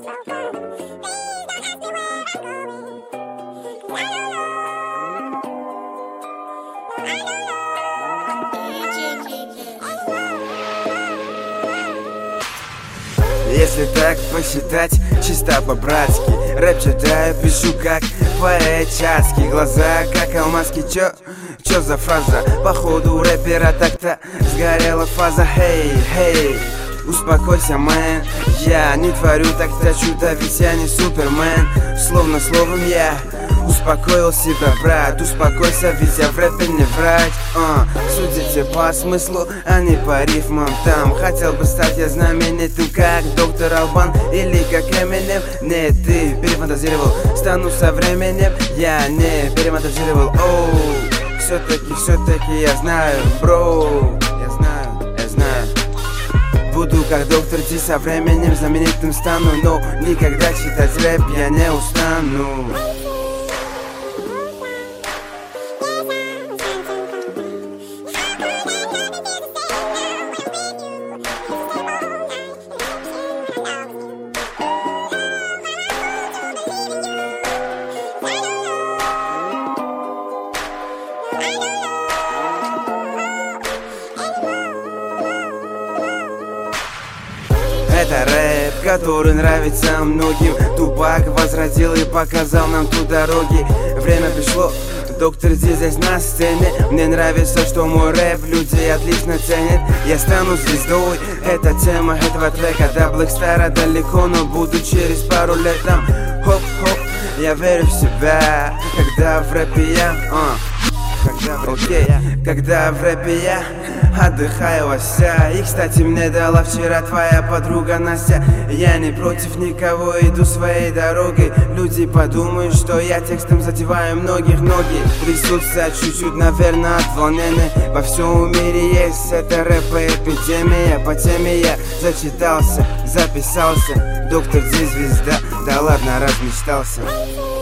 Если так посчитать, чисто по-братски, рэп читаю, пишу как поэт часки. Глаза как алмазки, чё за фраза? Походу рэпера так-то сгорела фаза. Хей, успокойся, мэн. Я не творю так-то чудо, ведь я не супермен. Словно словом я успокоил себя, брат. Успокойся, ведь я в рэпе не врать. Судите по смыслу, а не по рифмам. Там хотел бы стать я знаменитым, как доктор Албан или как Эминем. Не, ты перефантазировал, стану со временем. Я не перефантазировал. Все-таки я знаю, бро. Я знаю. Буду как доктор Ди, со временем знаменитым стану. Но никогда читать рэп я не устану. Это рэп, который нравится многим. Тупак возродил и показал нам ту дороги. Время пришло, доктор Ди здесь на сцене. Мне нравится, что мой рэп люди отлично ценят. Я стану звездой, это тема этого трека. До Блэкстара далеко, но буду через пару лет там. Хоп-хоп, я верю в себя, когда в рэпе я когда в рэпе я отдыхаю вся. И, кстати, мне дала вчера твоя подруга Настя. Я не против никого, иду своей дорогой. Люди подумают, что я текстом задеваю многих. Ноги трясутся чуть-чуть, наверное, от волнения. Во всем мире есть эта рэп-эпидемия. По теме я зачитался, записался. Доктор Ди звезда, да ладно, размечтался.